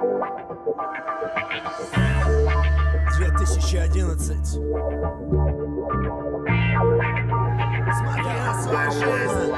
2011. Смотри на свою жизнь.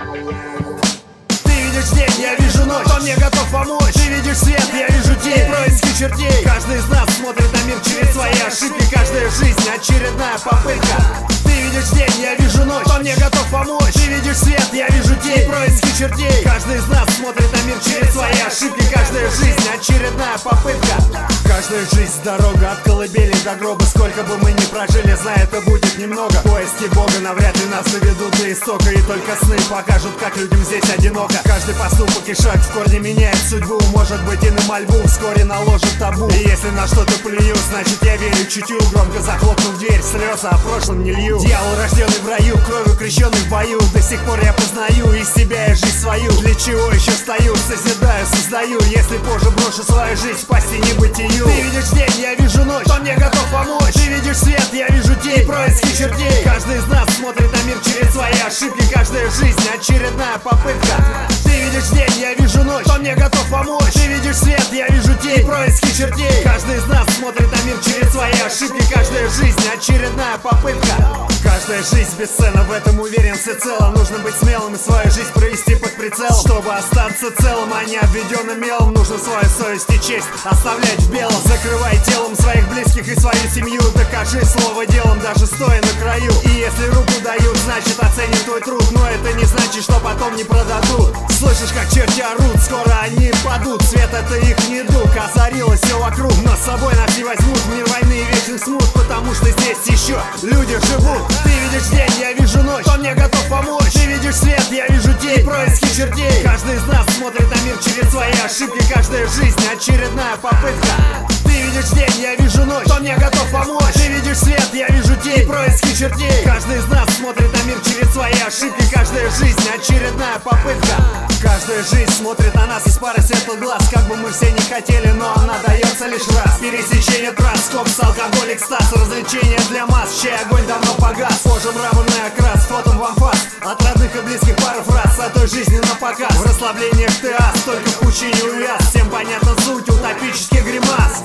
Ты видишь день, я вижу ночь. Кто мне готов помочь? Ты видишь свет, я вижу тень. Происки чертей. Каждый из нас смотрит на мир через свои ошибки. Каждая жизнь очередная попытка. Ты видишь день, я вижу ночь. Кто мне готов помочь? Ты видишь свет, я вижу тень. Происки чертей. Каждый из нас смотрит на мир через свои ошибки. Каждая жизнь очередная попытка. Каждая жизнь дорога от колыбели до гроба. Сколько бы мы ни прожили, знаю, это будет немного. Поиски Бога навряд ли нас доведут до истока. И только сны покажут, как людям здесь одиноко. Каждый поступок и шаг в корне меняет судьбу. Может быть, и на мольбу вскоре наложит табу. И если на что-то плюю, значит я верю чутью. Громко захлопнув дверь, слезы о прошлом не лью. Дьявол, рожденный в раю, кровью крещенный в бою. До сих пор я познаю из себя и жизнь свою. Для чего еще стою, созидаю, создаю. Если позже брошу свою жизнь, спасти небытию. Ты видишь день, я вижу ночь. Кто мне готов помочь? Ты видишь свет, я вижу тень. Происки чертей. Каждый из нас смотрит на мир через свои ошибки. Каждая жизнь очередная попытка. Ты видишь день, я вижу ночь. Кто мне готов помочь? Ты видишь свет, я вижу тень. Происки чертей. Каждый из нас смотрит на мир через свои ошибки. Каждая жизнь очередная попытка. Каждая жизнь бесценна, в этом уверен всецело. Нужно быть смелым и свою жизнь провести под прицел. Чтобы остаться целым, а не обведенным мелом. Нужно свою совесть и честь оставлять в белом. Закрывай телом своих близких и свою семью. Докажи слово делом, даже стоя на краю. И если руку дают, значит оценят твой труд. Но это не значит, что потом не продадут. Слышишь, как черти орут, скоро они падут. Свет — это их недуг, озарилось все вокруг. Но с собой нас не возьмут в мир войны и вечный смут. Потому что здесь еще люди живут. Ты видишь день, я вижу ночь. Кто мне готов помочь? Ты видишь свет, я вижу тень. Происки чертей. Каждый из нас смотрит на мир через свои ошибки. Каждая жизнь очередная попытка. Ты видишь день, я вижу ночь. Кто мне готов помочь? Ты видишь свет, я вижу тень. Происки чертей. Каждый из нас смотрит на мир через свои ошибки. Каждая жизнь очередная попытка. Каждая жизнь смотрит на нас из пары светлых глаз. Как бы мы все не хотели, но она дается лишь раз. Пересечение трасс, кокс, алкоголь, экстаз. Развлечения для масс, чей огонь давно погас. Кожа мраморный окрас, фотом в анфас. От родных и близких пару фраз, о той жизни на показ. В расслаблениях ты ас, только в пучине увяз. Всем понятна суть утопических гримас.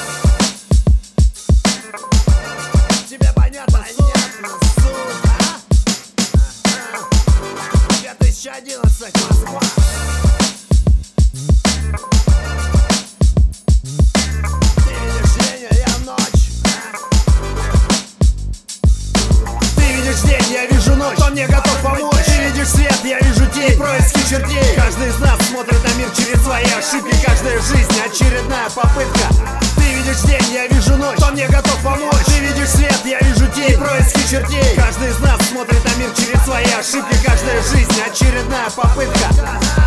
Тебе понятно суть, а? 2011, Москва. Ты видишь день, я ночь. Ты видишь день, я вижу ночь. Кто мне готов помочь? Ты видишь свет, я вижу тень. Происки чертей. Каждый из нас смотрит на мир через свои ошибки. Каждая жизнь очередная попытка. Ты видишь день, я вижу ночь. Кто мне готов помочь? Ты видишь свет, я вижу тень. Происки чертей. Каждый из нас смотрит на мир через свои ошибки. Каждая жизнь очередная попытка.